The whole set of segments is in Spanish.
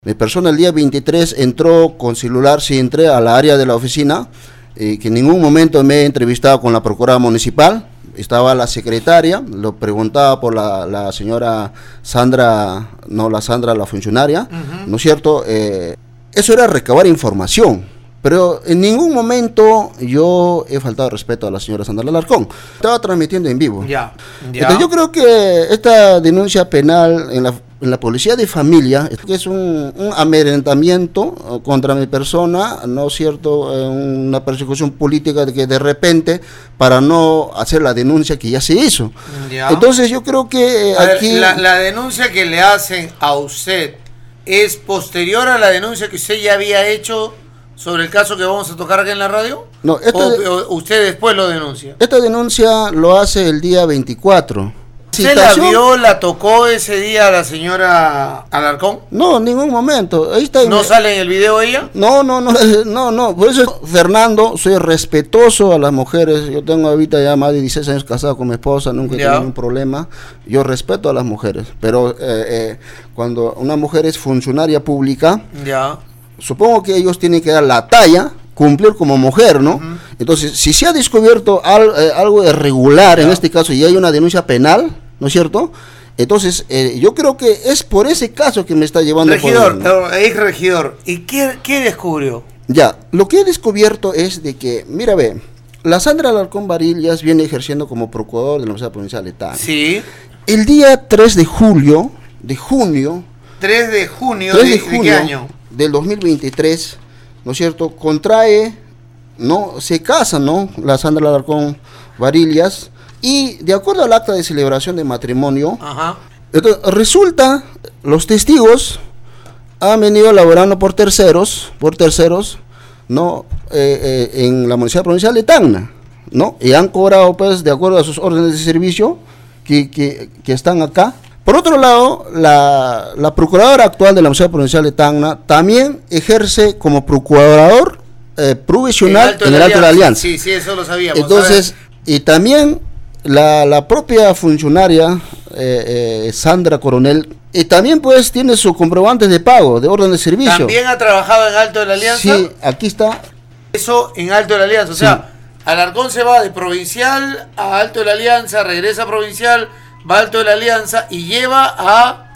Mi persona el día 23 entró con celular, sí entré a la área de la oficina, que en ningún momento me he entrevistado con la procuradora municipal, estaba la secretaria, lo preguntaba por la señora Sandra, la funcionaria, ¿no es cierto? Eso era recabar información, pero en ningún momento yo he faltado respeto a la señora Sandra Alarcón. Estaba transmitiendo en vivo. Ya. Entonces yo creo que esta denuncia penal en la policía de familia es un amedrentamiento contra mi persona, ¿no es cierto? Una persecución política de que de repente, para no hacer la denuncia que ya se hizo. Ya. Entonces yo creo que aquí... La denuncia que le hacen a usted es posterior a la denuncia que usted ya había hecho sobre el caso que vamos a tocar acá en la radio. No, ¿O usted después lo denuncia? Esta denuncia lo hace el día 24. ¿Usted la vio, la tocó ese día a la señora Alarcón? No, en ningún momento. Ahí está. ¿No sale en el video ella? No. Por eso, Fernando, soy respetuoso a las mujeres. Yo tengo ahorita ya más de 16 años casado con mi esposa, nunca he tenido ningún problema. Yo respeto a las mujeres. Pero cuando una mujer es funcionaria pública, supongo que ellos tienen que dar la talla, cumplir como mujer, ¿no? Entonces, si se ha descubierto algo irregular en este caso y hay una denuncia penal, ¿no es cierto? Entonces, yo creo que es por ese caso que me está llevando... Regidor, ¿y qué descubrió? Ya, lo que he descubierto es de que, mira, la Sandra Alarcón Varillas viene ejerciendo como procurador de la Universidad Provincial de Tacna. Sí. El día 3 de junio, ¿de qué año? Del 2023, ¿no es cierto? Contrae, ¿no? Se casa, ¿no? La Sandra Alarcón Varillas, y de acuerdo al acta de celebración de matrimonio, entonces, resulta, los testigos han venido elaborando por terceros, ¿no? En la Municipalidad Provincial de Tacna, ¿no? Y han cobrado, pues, de acuerdo a sus órdenes de servicio que están acá. Por otro lado, la procuradora actual de la Municipalidad Provincial de Tacna también ejerce como procurador provisional en el Alto de la Alianza. Sí, eso lo sabíamos. Entonces, y también la propia funcionaria Sandra Coronel, también pues tiene sus comprobantes de pago, de orden de servicio. ¿También ha trabajado en Alto de la Alianza? Sí, aquí está. Eso en Alto de la Alianza, o sea, Alarcón se va de provincial a Alto de la Alianza, regresa a provincial, va a Alto de la Alianza y lleva a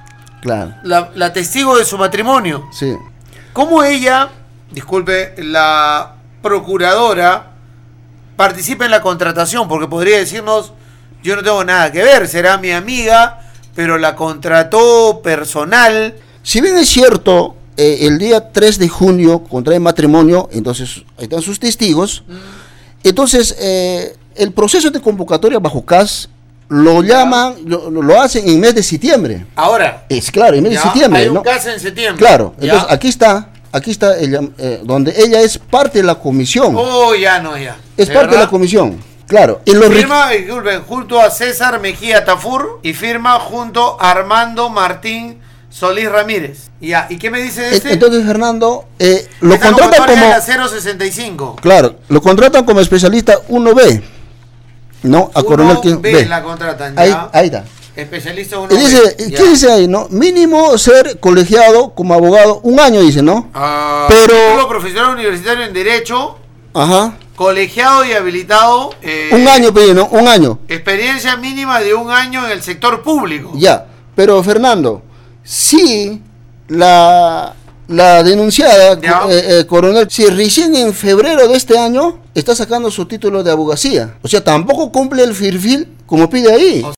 la testigo de su matrimonio. Sí. ¿Cómo ella, disculpe, la procuradora participa en la contratación? Porque podría decirnos, yo no tengo nada que ver, será mi amiga, pero la contrató personal. Si bien es cierto, el día 3 de junio contrae matrimonio, entonces ahí están sus testigos. Entonces, el proceso de convocatoria bajo CAS lo llaman, lo hacen en mes de septiembre. Ahora. Es claro, en mes de septiembre. Hay un caso en septiembre. Claro, entonces aquí está ella, donde ella es parte de la comisión. Es parte de la comisión, claro. Firma, disculpen, junto a César Mejía Tafur y firma junto a Armando Martín Solís Ramírez. ¿Y qué me dice de este? Entonces, Fernando, lo contratan como... 065. Claro, lo contratan como especialista 1B. No, a Coronel B la contratan, ya. Ahí está. Especialista 1B. ¿Qué dice ahí, no? Mínimo ser colegiado como abogado 1 año, dice, ¿no? Pero título profesional universitario en Derecho. Colegiado y habilitado. 1 año, pero no, 1 año. Experiencia mínima de 1 año en el sector público. Ya, pero Fernando, si la denunciada, Coronel, si recién en febrero de este año está sacando su título de abogacía, o sea, tampoco cumple el perfil como pide ahí.